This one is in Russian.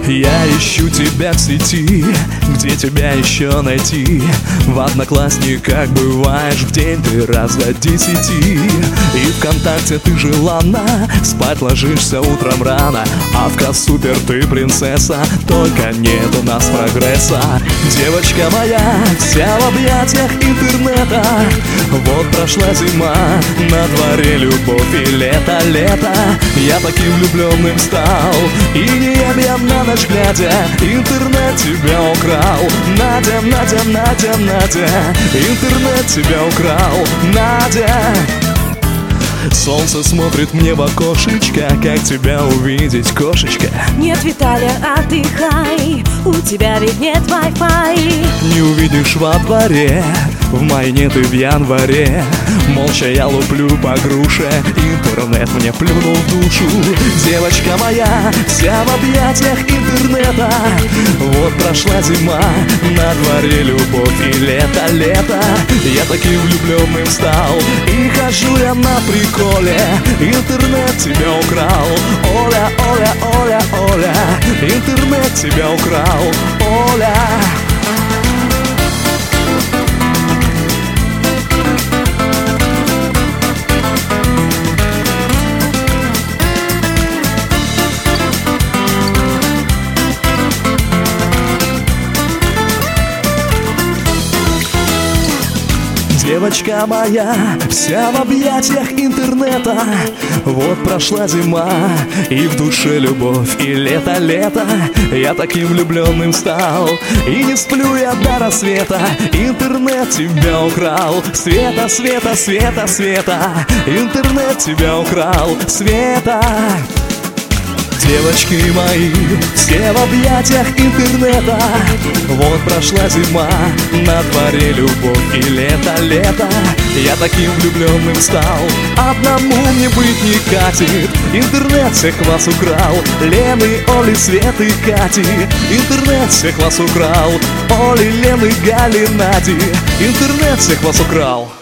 Я ищу тебя в сети, где тебя еще найти? В Одноклассниках бываешь в день ты раз до 10. И ВКонтакте ты желанна, спать ложишься утром рано. А в Ка-Супер ты принцесса, только нет у нас прогресса. Девочка моя, вся в объятиях интернета. Вот прошла зима, на дворе любовь и лето, лето. Я таким влюбленным стал, и не ем я на ночь глядя. Интернет тебя украл, Надя, Надя, Надя, Надя. Интернет тебя украл, Надя. Солнце смотрит мне в окошечко, как тебя увидеть, кошечка? Нет, Виталя, отдыхай, у тебя ведь нет Wi-Fi. Не увидишь во дворе, в мае нет и в январе. Молча я луплю по груше, интернет мне плюнул в душу. Девочка моя, вся в объятиях интернета. Вот прошла зима, на дворе любовь и лето, лето. Я таким влюбленным стал, и хожу я на приколе. Интернет тебя украл, Оля, Оля, Оля, Оля. Интернет тебя украл, Оля. Девочка моя, вся в объятиях интернета. Вот прошла зима, и в душе любовь, и лето, лето. Я таким влюбленным стал, и не сплю я до рассвета. Интернет тебя украл, Света, Света, Света, Света. Интернет тебя украл, Света. Девочки мои, все в объятиях интернета. Вот прошла зима, на дворе любовь и лето, лето. Я таким влюбленным стал, одному мне быть не катит. Интернет всех вас украл, Лены, Оли, Светы, Кати. Интернет всех вас украл, Оли, Лены, Гали, Нади. Интернет всех вас украл.